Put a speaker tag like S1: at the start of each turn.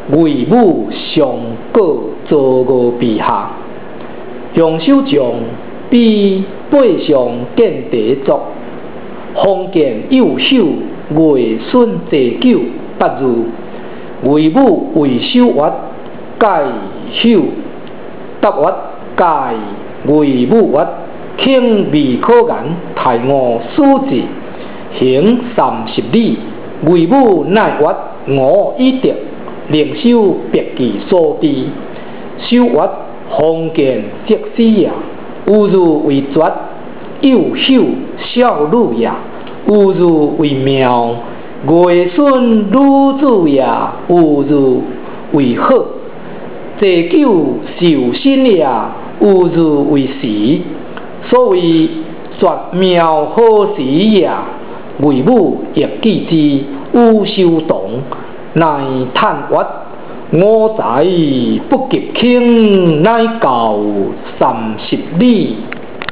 S1: 为母上过遭误陛下，用手杖比背上见地足，封建幼秀月孙祭酒不如，为母为守约盖守答约盖为母约，请未可言太我书字，行30里，为母乃约我以德，另修别记所知，守约封建设施也，有如为绝；幼秀少女也，有如为妙；月孙女子也，有如为好；祭酒寿星也，有如为时。所谓绝妙好时也，为母亦记之，有修同，乃叹曰：我才不及卿，乃教30里。